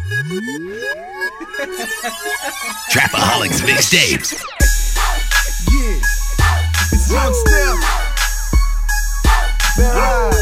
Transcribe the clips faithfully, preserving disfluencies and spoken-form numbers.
Trapaholics mixtapes. Yeah, it's Young Steph. That right.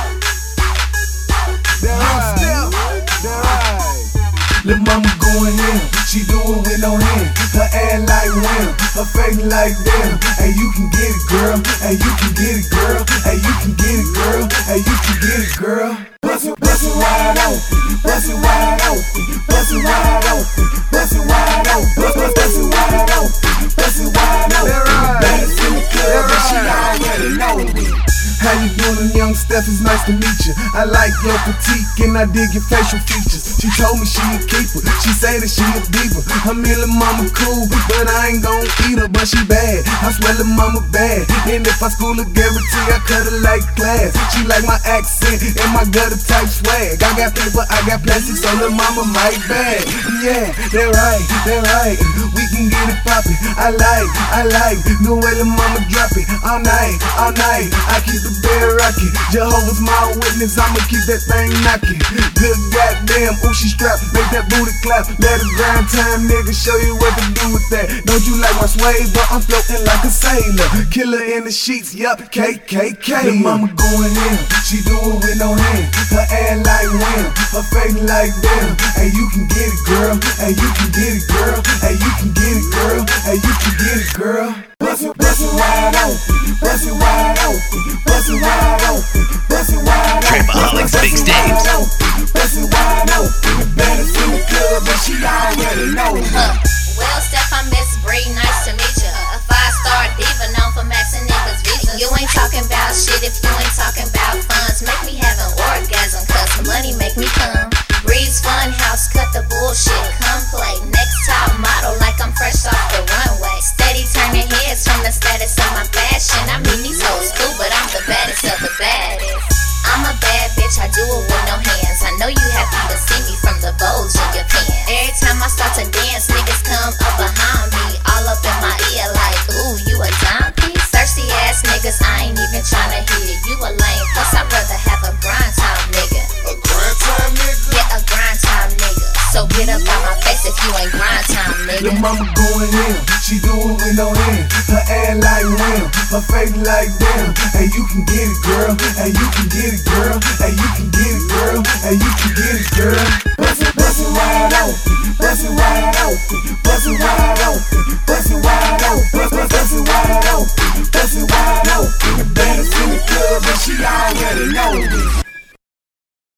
That right. That right. Lil' mama going in, she do it with no hand. Her ass like wham, her face like damn. Hey, you can get it, girl. Hey, you can get it, girl. Hey, you can get it, girl. Hey, you can get it, girl. Bust it, bust it wide open, bust it wide open, bust it wide open, bust it wide open, bust bust bust it wide open, bust it wide open. Baddest in the club, and she already know me. How you doing, Young Steph? It's nice to meet you. I like your petite and I dig your facial features. She told me she a keeper. She say that she a diva. Her little mama cool, but I ain't gon' eat her. But she bad. I swear lil' mama bad. And if I school her, guarantee I cut her like class. She like my accent and my gutter type swag. I got paper, I got plastic, so lil' mama might bag. Yeah, that right, that right. We can get it poppin'. I like, I like the way lil' mama drop it. All night, all night. I keep the bed rockin'. Jehovah's my witness, I'ma keep that thing knockin'. Good goddamn, ooh, she strapped, make that booty clap. Let it grind time, nigga, show you what to do with that. Don't you like my sway, but I'm floating like a sailor. Killer in the sheets, yup, K K K. Lil' mama going in, she do it with no hand. Her ass like wham, her face like damn. Hey, you can get it, girl. Hey, you can get it, girl. Hey, you can get it, girl. Hey, you can get it, girl. Bust it, bust it wide open, bust it wide open, bust it wide open, bust it wide open. Trapaholics mixtapes. Bust it wide open, the baddest in the club, and she already know me. Huh. Well, Steph, I'm Miss Bree, nice to meet ya. A five-star diva known for maxing niggas' visas. You ain't talking about shit if you ain't talking about funds. Make me have an orgasm, cause the money make me come. Breeze Fun House, cut the bullshit, come play. Next top model like I'm fresh off the runway. Steady turning heads from the status of my fashion. I mean these hoes cool, but I'm the baddest of the baddest. I'm a bad bitch, I do it with no hands. I know you happy to see me from the bulge in your pants. Every time I start to dance, niggas come up behind me, all up in my ear like, ooh, you a dime piece? Thirsty ass niggas, I ain't even tryna hear you a lame. Plus I'd rather have a grind time nigga. A grind time nigga? Yeah, a grind time nigga. So get up out my face if you ain't grind time nigga. Lil' mama going in, she do it with no hand. Her ass like wham, her face like damn. Hey, you can get it, girl. Hey, you can get it, girl. Hey, you can get it, girl. Hey, you can get it, girl. Bust it, bust it wide open, bust it wide open, bust it wide open, bust it wide open, bust bust bust it wide open, bust it wide open. The baddest in the club, and she already know me.